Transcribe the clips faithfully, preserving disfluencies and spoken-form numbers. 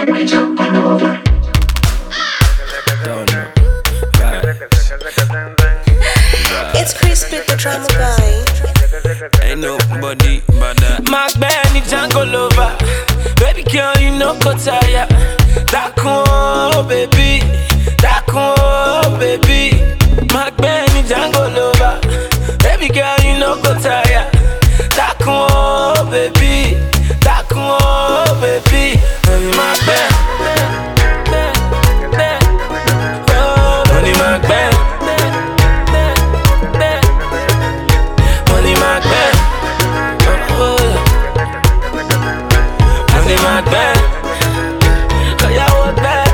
It's Crispy the drama guy. Ain't nobody but that. Mark Benny Django lover. Baby girl, you know go tire. That cool, baby. That cool, baby. Mark Benny Django lover. Baby girl, you know go tire. That cool, baby. That cool, baby. Baby, Mark Ben. Money Mark Ben. Money Mark Ben. Money Mark Ben. Cause y'all want that.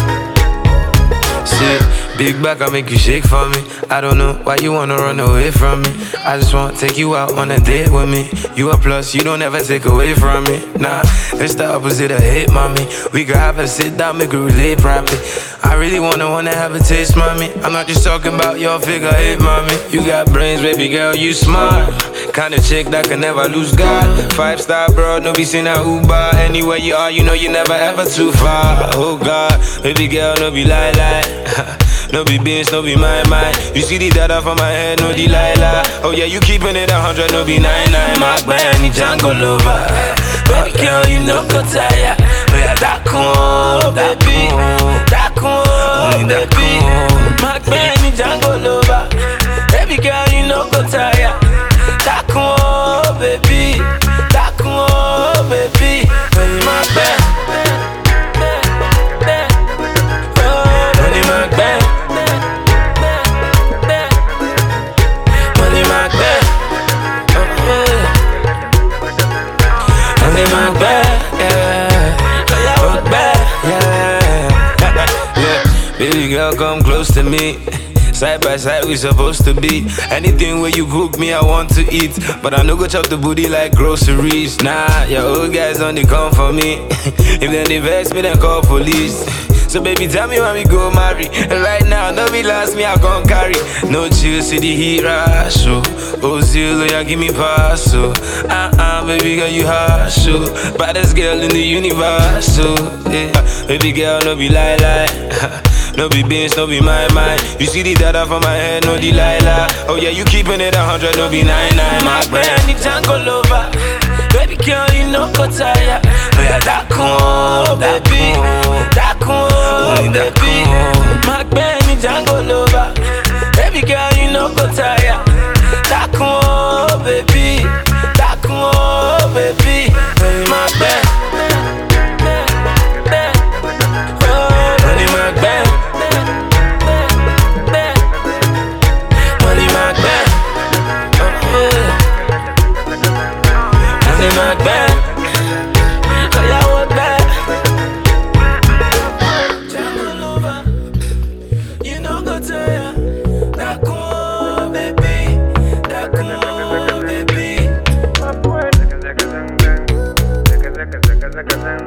See, big back, I make you shake for me. I don't know why you wanna run away from me. I just wanna take you out on a date with me. You a plus, you don't ever take away from me. Nah, it's the opposite of hate, mommy. We could have a sit down, make it relate properly. I really wanna wanna have a taste, mommy. I'm not just talking about your figure eight, mommy. You got brains, baby girl, you smart. Kind of chick that can never lose God. Five star bro, no be seen a Uber. Anywhere you are, you know you never ever too far. Oh God, baby girl, no be lie lie. No be beans, no be my mind. You see the data from my head, no Delilah. Oh yeah, you keeping it a hundred, no be nine nine. Mark Benny Django lover. Baby girl, you know go tire. Oh yeah, that cool, baby. That cool, baby. Mark Benny Django lover. Baby girl, you know go tire. That cool, baby. That cool, baby. Baby, Mark Ben. Money Mark Ben. Money Mark Ben. Money Mark Ben. Yeah. Mark Ben. Yeah. Yeah. Baby girl, come close to me. Side by side we supposed to be. Anything where you cook me, I want to eat. But I no go chop the booty like groceries. Nah, your old guys only come for me. If they vex me, then call police. So baby, tell me when we go marry. And right now, no be last me, I gon' carry. No chill, see the heat rush. Oh, oh zero, yeah, give me pass. So, uh-uh, baby girl, you hot. So, baddest girl in the universe. So, yeah, baby girl, no be lie lie. No be beans, no be my mind. You see the data from my head, no Delilah. Oh yeah, you keeping it a hundred, no be nine nine. Mark Benny Django lover. Baby girl, you know go tire. Oh yeah, that cool, baby. That cool, baby. Mark Benny Django lover. Baby girl, you know go tire. That cool, baby. That cool, baby. Baby, Mark Ben. Money Mark Ben. Money Mark Ben. Money Mark Ben. Cause y'all want that. Django lover. You know go tire. That cool, baby. That cool, baby.